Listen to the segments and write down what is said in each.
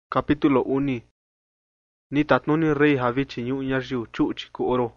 Capítulo 1. Ni tatnuni rey havichi ñu'ñayiu chu'chi ku oro.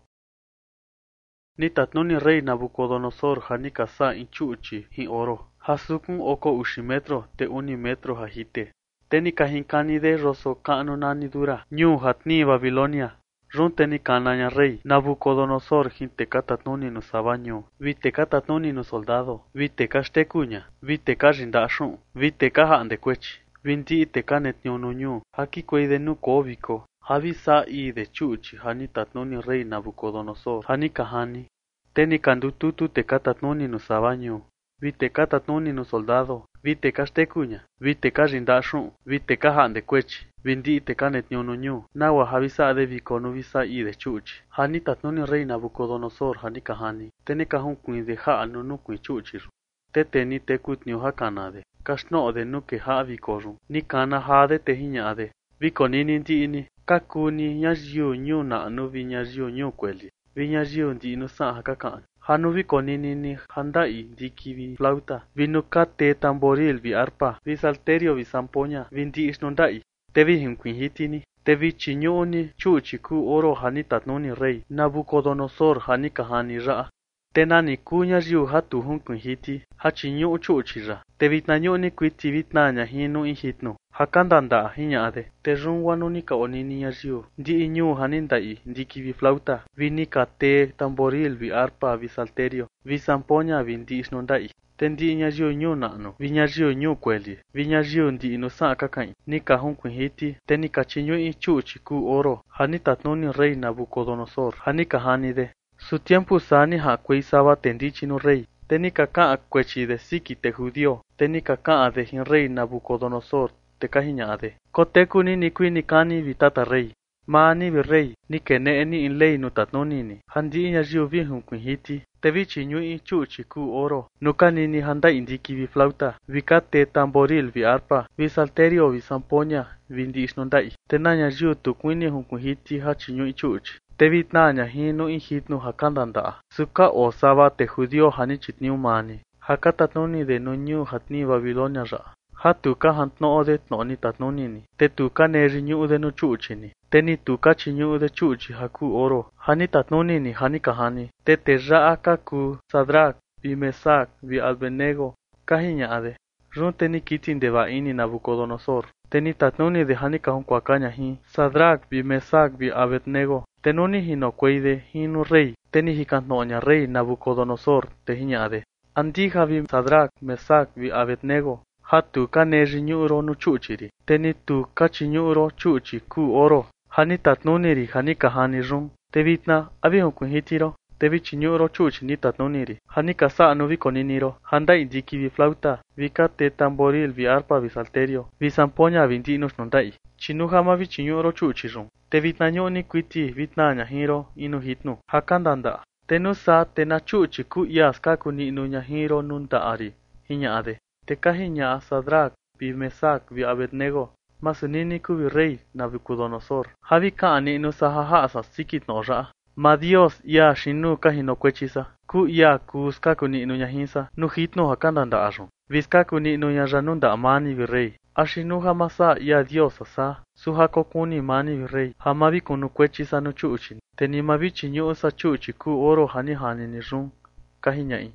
Ni tatnuni rey Nabucodonosor hanika sa in chu'chi hin oro. Hasukun oko ushi metro te uni metro hajite. Teni kahinkani de roso ka'nu nani dura. Ñu hatni Babilonia. Runteni kanaña rey Nabucodonosor hinteka tatnuni nu sabaño. Viteka tatnuni nu soldado. Viteka shtekuña. Viteka rinda'xun. Viteka ha'nde kuechi. Vindi teka netñonuñu. Haki kueide nu kobiko. Havi sa i de chuchi hani tatnuni rey Nabucodonosor. Hani kahani. Teni kandututu teka tatnuni nu sabaño. Viteka tatnuni nu soldado. Viteka shtekuña. Viteka rinda'xun. Viteka ha'nde kuechi. Vindi teka netñonuñu. Nawa havi sa de viko nu visa i de chuchi. Hani tatnuni rey Nabucodonosor hani kahani. Teni kahun kuin de ha'a nu kuin chuchi. Teteni tekutniu hakanade. Kashno de nuke ha vikorun. Ni kana hade te hiñade. Viko nini ndi'ini. Kakuni ñayiu ñu na'nu vi ñayiu ñu kueli. Vi ñayiu ndi'inu sa'a hakakan. Hanu viko nini ni handai ndiki vi flauta. Vi nukate tamboril vi arpa. Vi salterio vi zampoña. Vi ndi'ishnu ndai. Te vi hinkuinhitini. Te vi chiñu'uni chuchi ku oro hani tatnuni rey Nabucodonosor hani kahani ra'a. Tenani ku ñayiu hatu hunkuinhiti. Hachiñu'u chuchira. Te vitnañu'ni kuiti vitnaña hinu inhitnu. Hakandanda hiñade. Te runwanu nika onini ñayiu. Ndi'i ñu hani ndai ndiki vi flauta. Vi nika te tamboril vi arpa vi salterio. Vi zampoña vi ndi'ishnu ndai. Te ndi'i ñayiu ñu na'nu. Vi ñayiu ñu kueli. Vi ñayiu ndi'inu sa'a kakain. Nika hunkuinhiti. Te nika chiñu'i chuchi ku oro. Hani tatnuni rey Nabucodonosor. Hani kahanide. Su tiempo sani hakuei saba tendichinu rey. Teni kaka'a kuechi de siki te judío. Teni kaka'a de hin rey Nabucodonosor te kahiña'ade. Kotekuni ni kui nikani vitata rey. Maani vi rey. Ni kene'eni in ley nu tatnunini. Handi'i ñayiu vi hunkuinhiti. Te vi chiñu'i chuchi ku oro. Nukanini handai ndiki vi flauta. Vi kate tamboril vi arpa. Vi salterio vi zampoña. Vi ndi'ishnu ndai. Te na ñayiu tukuini hunkuinhiti ha chiñu'i chuchi. Te vitnaña hinu inhitnu hakandanda'a. Suka o saba te judío hani chitniu mani. Haka tatnuni de nuñu hatni Babilonia ra'a. Hatuka hantno'o de tno'ni tatnunini. Te tuka neriñu'u de nu chuchini. Te ni tuka chiñu'u de chuchi haku oro. Hani tatnunini hani kahani. Te ra'a kaku Sadrach, vi Mesach, vi Abednego. Kahiña'ade. Runte ni kitin de ba'ini Nabucodonosor. Te ni tatnuni de hani kahun kuakaña hi. Sadrach, vi Mesach, vi Abednego. Te nuni hino kueide hinu rey. Te ni hikantno'ña rey Nabucodonosor te hiña'ade. Andija vi Sadrach, Mesach, vi Abednego. Hatuka neriñu'ro nu chuchiri. Te ni tuka chiñu'ro chuchi ku oro. Hani tatnuniri hani kahani run. Te vitna abi hunkuinhitiro. Te vi chiñu'ro chuchi ni tatnuniri. Hani kasa'nu vi koniniro. Handai ndiki vi flauta. Vi kate tamboril vi arpa vi salterio. Vi zampoña vi ndi'inu shnundai. Chinu hama vi chiñu'ro chuchi run. Te vitnañu'ni kuiti vitnaña hiro inu hitnu. Hakandanda. Te nu sa te na chuchi ku ias kaku ni'nu ña hiro nunda'ari. Hiña'ade. Te kahiña'a Sadrach, vi Mesach, vi Abednego. Masunini ku vi rey Nabucodonosor. Havi ka'a ni'nu sa haha'sa sikitno ra'a. Ma Dios ia shinu kahino kuechisa. Ku ia kus kaku ni'nu ña hinsa. Nu hitnu hakandanda'arun. Vis kaku ni'nu ña ranunda mani vi rey. Ashinu hamasa ia Dios asa. Su hakokuni mani vi rey. Hamavi kunu kuechisa nu chuchi. Te ni mavi chiñu'u sa chuchi ku oro hani hanini run. Kahiña'i.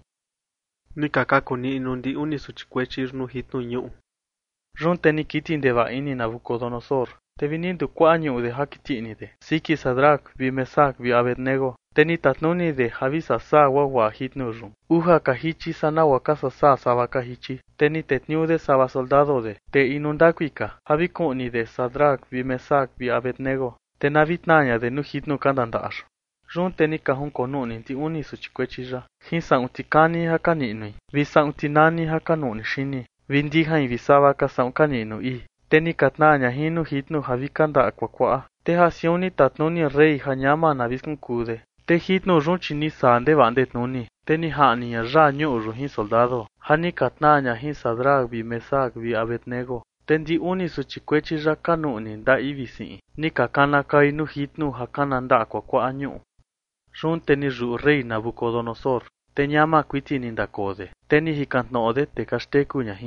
Ni kakaku ni'nu ndi uni suchikuechir nu hitnu ñu'u. Run te ni kitin de ba'ini Nabucodonosor. Te vinindu kua'a ñu'u de hakiti'ni de. Siki Sadrach, vi Mesach, vi Abednego. Te ni tatnuni de havisa sa wawa hitnu run. Uja kahichi sa nawa kasa sa saba kahichi. Te ni tetniu de saba soldado de. Te inundakuika. Havi ku'ni de Sadrach, vi Mesach, vi Abednego. Te na vitnaña de nu hitnu kandanda'ar. Run te ni kahun konu'ni ndi uni suchikuechira. Hin sa'un tikani haka ni'nui. Vi sa'un tinani haka nu'ni shini. Vi ndihain vi saba ka sa'un kani'nu i. Te ni katnaña hinu hitnu havi kanda'a kuakua'a. Te hasiuni tatnuni rey hañama na viskunkude. Te hitnu run chini sande ba'nde tnuni. Te ni ha'niña ra ñu'u ru hin soldado. Hani katnaña hin Sadrach, vi Mesach, vi Abednego. Te ndi uni suchikuechira kanu'ni nda'i visi'i. Ni kakana kai nu hitnu hakana nda'a kuakua'a ñu'u. Run te ni ru'u rey Nabucodonosor. Te ñama kuiti ni ndakode. Te ni hikantno'ode te kashtekuña hinde.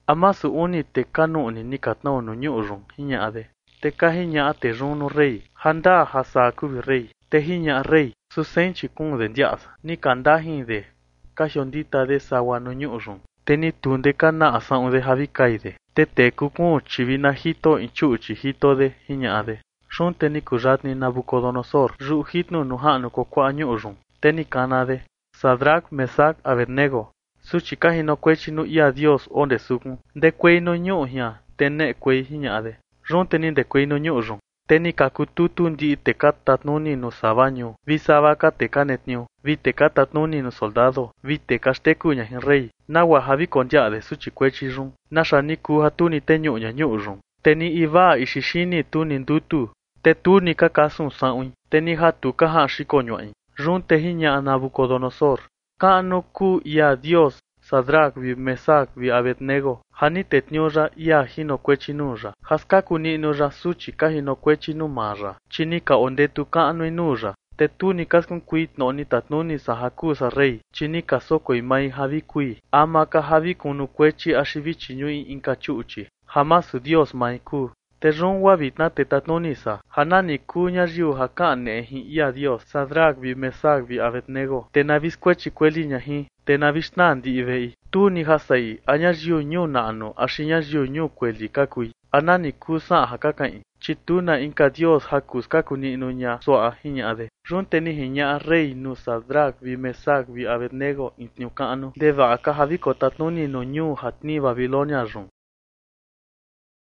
Amasu uni te kanu ni katno no nyu rung hinya ade. Te kahinya te rung no rei. Handa hasa kubi rei. Te hinya rei. Su senchi kung de ndiasa. Ni kanda hin de. Kahiondita de sawa no nyu rung. Te ni tunde kana asang de habikai de. Te kukun chivina hito inchuchi hito de hinya ade. Shun te ni kujat ni Nabucodonosor. Ru hitnu no hanu kokwa nyu rung. Te ni kana de. Sadrak, Mesak, Abednego. Suchi kahi no kwechi no ia Dios onde sukun. De kwei no nyu hia. Tene kwei hinya ade. Ron teni de kwei no nyu rung. Teni kakututu ndi te katatnuni no sabaño. Vi sabaka te kanetnyo. Vi te katatnuni no soldado. Vi te kasteku nya hin rey. Nawa habi konja de suchi kwechi rung. Nasha ni kuha tuni te nyu nya nyu rung. Teni iva ishishini tuni ndutu. Te tu ni kakasun saun. Teni hatu kaha shikonyoin. Ron te hinya Nabucodonosor. Kano ku ia Dios, Sadrak vi Mesak vi Abednego, hani tetnyoja ia hino kwechinuja, haskaku ni noja suchi ka hino kwechinu maja, chinika ondetu kano inuja, tetu ni kaskun kuit no ni tatnuni sa hakusa rei, chinika soko imai havi kui, amaka havi kunu kwechi ashivichi nyui inkachuchi, hamasu Dios maiku. Te rungwa vitna te tatnunisa, hanani kunya riu hakane hi ia Dios, Sadrak vi Mesak vi Abednego, te navis kwechi kweli nyahi, te navis nandi ivei, tu ni hasai, anya riu nyu nano, ashinya riu nyu kweli kakui, anani kusa hakakai, chituna inka Dios hakus kakuni inunya soa hinya ade, runte ni hinya rei nu Sadrak vi Mesak vi Abednego intnyukanu, deva akahaviko tatnuni no nyu hatni Babilonia rung.